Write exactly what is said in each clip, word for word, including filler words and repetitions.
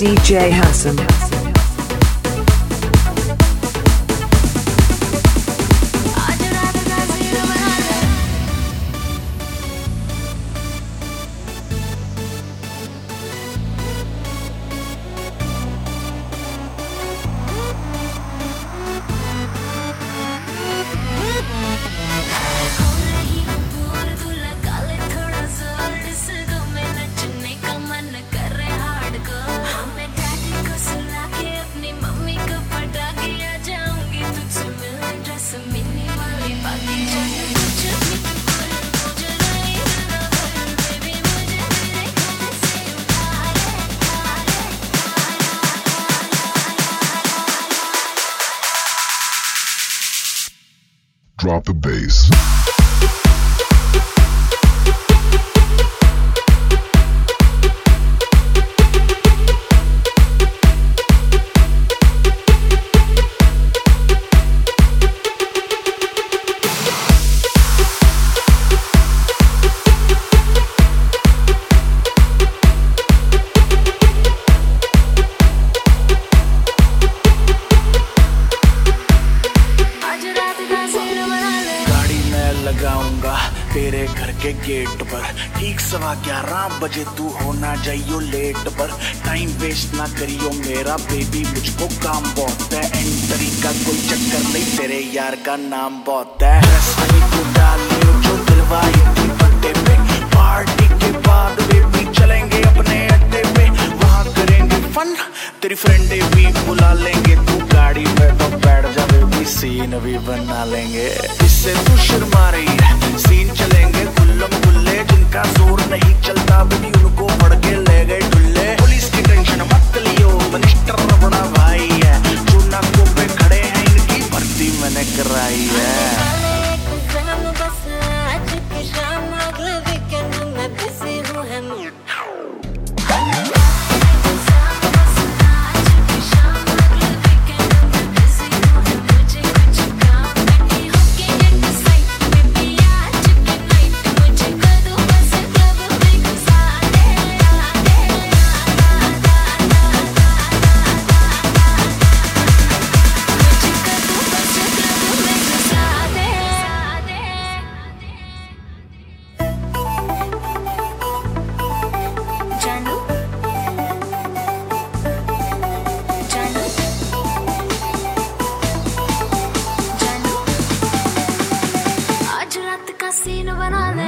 D J Hassan. Drop the bass. लगाऊंगा तेरे घर के गेट पर ठीक सवा ग्यारह बजे तू होना जाइयो लेट पर। टाइम वेस्ट ना करियो मेरा बेबी, मुझको काम बहुत है। एंट्री का कोई चक्कर नहीं, तेरे यार का नाम बहुत है। रस्ते को डाल लियो जो दिलवाई थी पट्टे पे। पार्टी के बाद बेबी चलेंगे अपने अड्डे पे, वहाँ करेंगे फन, तेरी फ्रेंडे भी बुला लेंगे। तू गाड़ी में तो बैठ जा बेबी, सीन भी बना लेंगे। इससे तू शर्मा रही है, सीन चलेंगे गुल्लम गुल्ले। जिनका जोर नहीं चलता बेबी उनको पड़ के ले गए ढुल्ले। पुलिस की टेंशन मत लियो, मिनिस्टर बड़ा भाई है। जो नाकों पे खड़े हैं इनकी भर्ती मैंने कराई है। सीन बना ले।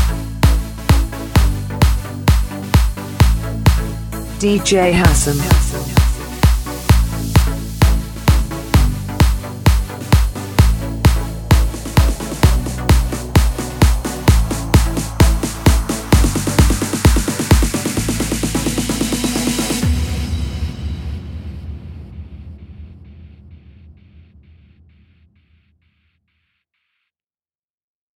D J Hassan.